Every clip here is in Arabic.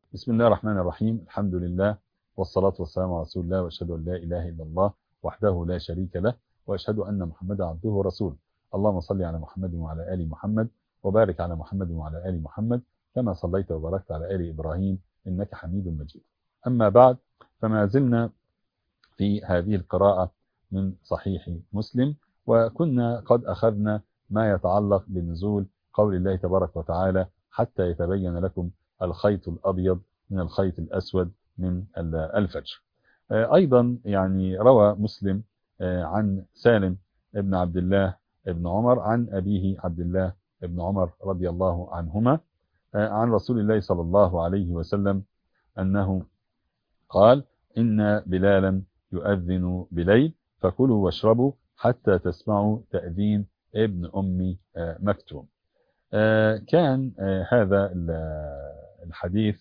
بسم الله الرحمن الرحيم. الحمد لله والصلاة والسلام على رسول الله، وأشهد أن لا إله إلا الله وحده لا شريك له، وأشهد أن محمدا عبده ورسوله. اللهم صل على محمد وعلى آل محمد، وبارك على محمد وعلى آل محمد كما صليت وباركت على آل إبراهيم إنك حميد مجيد. أما بعد، فما زلنا في هذه القراءة من صحيح مسلم، وكنا قد أخذنا ما يتعلق بنزول قول الله تبارك وتعالى: حتى يتبين لكم الخيط الأبيض من الخيط الأسود من الفجر. أيضا يعني روى مسلم عن سالم ابن عبد الله ابن عمر عن أبيه عبد الله ابن عمر رضي الله عنهما عن رسول الله صلى الله عليه وسلم أنه قال: إن بلالا يؤذن بليل فكلوا واشربوا حتى تسمعوا تأذين ابن أم مكتوم. كان هذا الحديث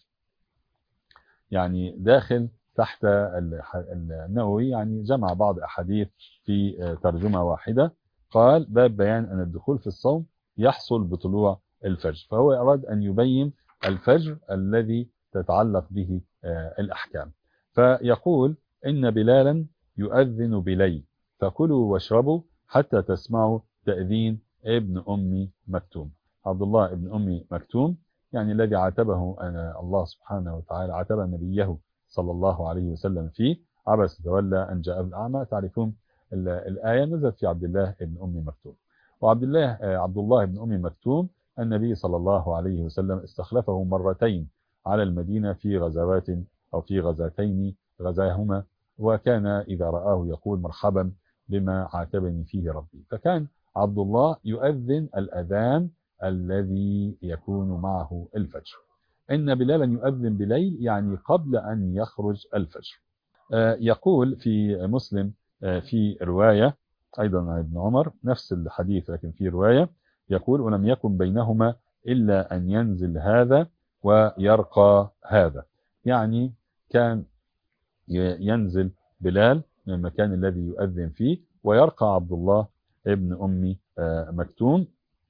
يعني داخل تحت النووي، يعني جمع بعض أحاديث في ترجمة واحدة. قال: باب بيان أن الدخول في الصوم يحصل بطلوع الفجر، فهو أراد أن يبين الفجر الذي تتعلق به الأحكام. فيقول: إن بلالا يؤذن بليل فكلوا واشربوا حتى تسمعوا تأذين ابن أم مكتوم. عبد الله ابن أم مكتوم يعني الذي عاتبه الله سبحانه وتعالى، عاتب نبيه صلى الله عليه وسلم فيه: عبس تولى أن جاءه الأعمى. تعرفون الآية نزلت في عبد الله ابن أم مكتوم. عبد الله ابن أم مكتوم النبي صلى الله عليه وسلم استخلفه مرتين على المدينة في غزوات أو في غزاتين غزاهما، وكان إذا رآه يقول: مرحبا بما عاتبني فيه ربي. فكان عبد الله يؤذن الأذان الذي يكون معه الفجر. إن بلالا يؤذن بليل يعني قبل أن يخرج الفجر. يقول في مسلم في رواية أيضا عن ابن عمر نفس الحديث، لكن في رواية يقول: ولم يكن بينهما إلا أن ينزل هذا ويرقى هذا. يعني كان ينزل بلال من المكان الذي يؤذن فيه، ويرقى عبد الله ابن أم مكتوم.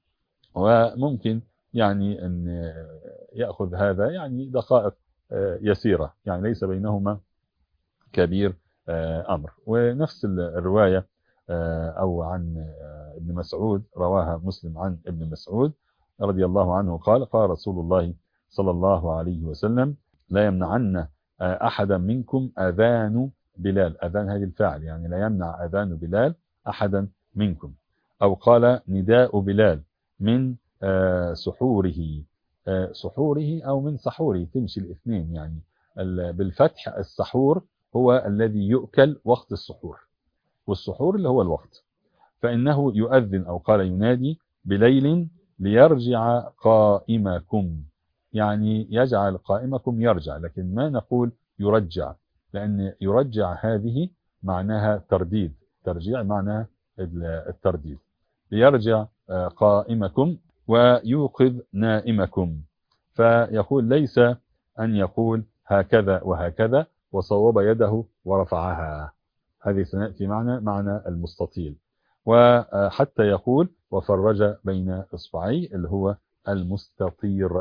وممكن يعني أن يأخذ هذا يعني دقائق يسيرة، يعني ليس بينهما كبير أمر. ونفس الرواية أو عن ابن مسعود رواها مسلم عن ابن مسعود رضي الله عنه قال: قال رسول الله صلى الله عليه وسلم: لا يمنعن أحدا منكم أذان بلال. أذان هذه الفاعل، يعني لا يمنع أذان بلال أحدا منكم. أو قال: نداء بلال من سحوره. سحوره أو من سحوره، تمشي الاثنين يعني. بالفتح السحور هو الذي يؤكل وقت السحور، والسحور اللي هو الوقت. فإنه يؤذن أو قال ينادي بليل ليرجع قائمكم، يعني يجعل قائمكم يرجع، لكن ما نقول يرجع، لأن يرجع هذه معناها ترديد، ترجيع معناها الترديد. ليرجع قائمكم ويوقظ نائمكم. فيقول: ليس أن يقول هكذا وهكذا وصوب يده ورفعها، هذه سنأتي معنى المستطيل. وحتى يقول: وفرج بين إصبعي، اللي هو المستطير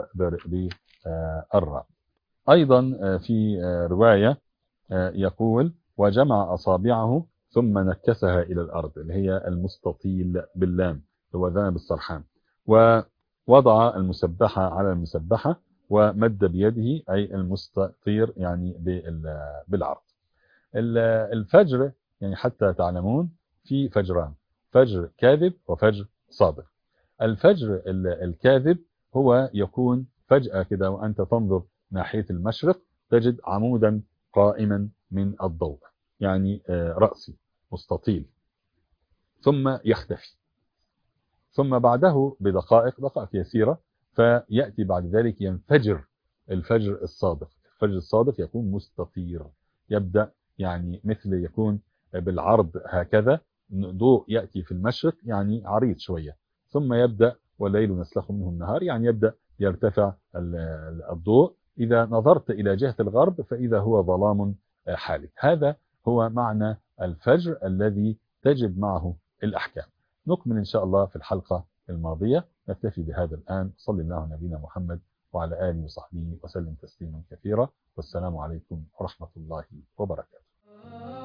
بالراء. أيضا في رواية يقول: وجمع أصابعه ثم نكسها إلى الأرض، اللي هي المستطيل باللام، هو ذنب السرحان. ووضع المسبحة على المسبحة ومد بيده، أي المستطير يعني بالعرض. الفجر يعني حتى تعلمون في فجران: فجر كاذب وفجر صادق. الفجر الكاذب هو يكون فجأة كده وأنت تنظر ناحية المشرق تجد عمودا قائما من الضوء، يعني رأسي مستطيل، ثم يختفي، ثم بعده دقائق يسيرة فيأتي بعد ذلك ينفجر الفجر الصادق. الفجر الصادق يكون مستطير، يبدأ يعني مثل يكون بالعرض هكذا، ضوء يأتي في المشرق يعني عريض شوية، ثم يبدأ والليل نسلخ منه النهار، يعني يبدأ يرتفع الضوء. إذا نظرت إلى جهة الغرب فإذا هو ظلام حالك. هذا هو معنى الفجر الذي تجب معه الأحكام. نكمل إن شاء الله في الحلقة الماضية. نكتفي بهذا الآن. صلى الله على نبينا محمد وعلى آله وصحبه وسلم تسليما كثيرا. والسلام عليكم ورحمة الله وبركاته.